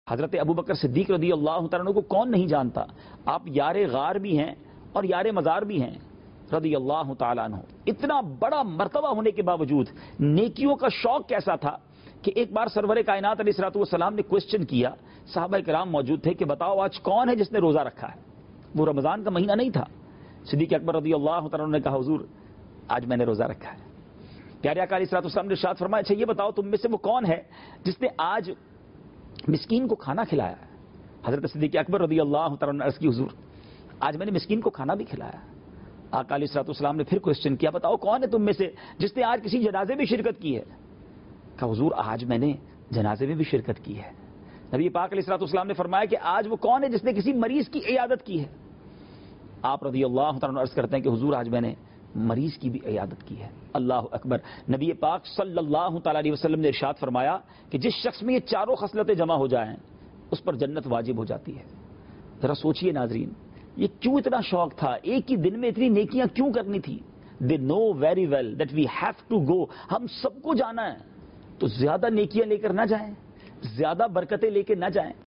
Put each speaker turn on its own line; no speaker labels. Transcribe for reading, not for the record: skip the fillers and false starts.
حضرت ابوبکر صدیق رضی اللہ تعالیٰ عنہ کو کون نہیں جانتا؟ آپ یار غار بھی ہیں اور یار مزار بھی ہیں رضی اللہ تعالیٰ عنہ. اتنا بڑا مرتبہ ہونے کے باوجود نیکیوں کا شوق کیسا تھا کہ ایک بار سرور کائنات علیہ الصلوۃ والسلام نے کوشچن کیا، صحابہ کرام موجود تھے کہ بتاؤ آج کون ہے جس نے روزہ رکھا ہے؟ وہ رمضان کا مہینہ نہیں تھا. صدیق اکبر رضی اللہ تعالیٰ عنہ نے کہا حضور آج میں نے روزہ رکھا ہے. پیارے آقا علیہ الصلوۃ والسلام نے ارشاد فرمایا اچھا یہ بتاؤ تم میں سے وہ کون ہے جس نے آج مسکین کو کھانا کھلایا ہے؟ حضرت صدیق اکبر رضی اللہ تعالیٰ عنہ نے عرض کی حضور آج میں نے مسکین کو کھانا بھی کھلایا. آقا علیہ الصلوۃ والسلام نے پھر کوشچن کیا، بتاؤ کون ہے تم میں سے جس نے آج کسی جنازے میں شرکت کی ہے؟ کہا حضور آج میں نے جنازے میں بھی شرکت کی ہے. نبی پاک علیہ الصلوۃ والسلام نے فرمایا کہ آج وہ کون ہے جس نے کسی مریض کی عیادت کی ہے؟ آپ رضی اللہ تعالیٰ عنہ عرض کرتے ہیں کہ حضور آج میں نے مریض کی بھی عیادت کی ہے. اللہ اکبر. نبی پاک صلی اللہ تعالیٰ علیہ وسلم نے ارشاد فرمایا کہ جس شخص میں یہ چاروں خصلتیں جمع ہو جائیں اس پر جنت واجب ہو جاتی ہے. ذرا سوچئے ناظرین یہ کیوں اتنا شوق تھا، ایک ہی دن میں اتنی نیکیاں کیوں کرنی تھی؟ They know very well that we have to go. ہم سب کو جانا ہے تو زیادہ نیکیاں لے کر نہ جائیں، زیادہ برکتیں لے کے نہ جائیں.